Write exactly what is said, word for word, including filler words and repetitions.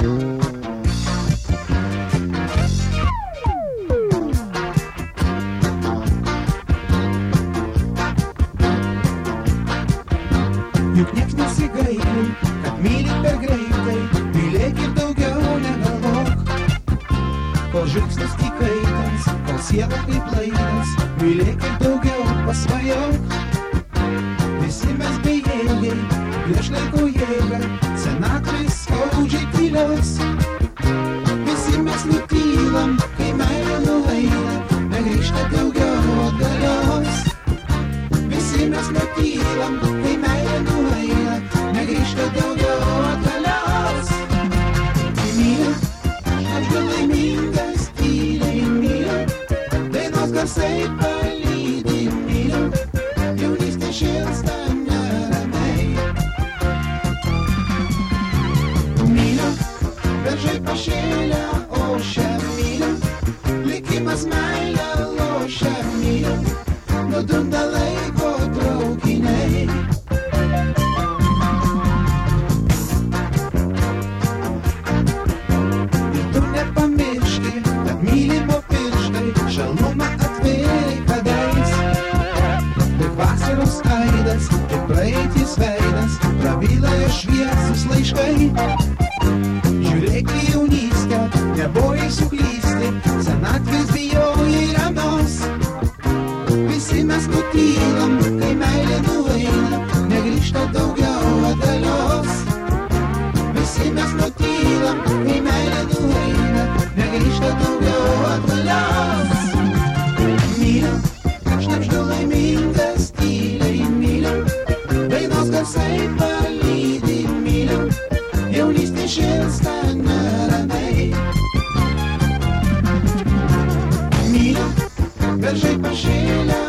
Juk nieks nesigaili, kad myli per greitai, mylėk ir daugiau negalvok. Kol žvilgsnis įkaitins, kol siela kaip laidas, mylėk ir daugiau pasvajok. Visi mes bejėgiai, prieš laiko jėgą, senatvės skaudžiai tylios. Visi mes nutylam, kai meilė nueina, negrįžta daugiau atgalios. Visi mes nutylam, kai meilė nueina, negrįžta daugiau atgalios. Myliu, aš gal laimingas, tyliai myliu, dainos garsai palydi, myliu, jaunystė šėlsta neramiai. Myliu, beržai pašėlę ošia, myliu, likimas meilę lošia, myliu, nudunda laiko traukiniai. Ir tu nepamirški, kad mylimo pirštai šalmumą atvėrė kadais. Tik vasaros aidas, tik praeitis veidas, prabyla ir šviesus laiškai. Žiūrėk į jaunystę, nebojai suklysti, senatvės bijojai ramios. Visi mes nutylam, kai meilė nueina, negrįžta daugiau atgalios. Visi mes nutylam, kai meilė nueina, negrįžta daugiau atgalios. Myliu, aš šnabždu laimingas, tyliai myliu, dainos garsai palydi, myliu, jaunystė šėlsta neramiai. Myliu, beržai pašėlę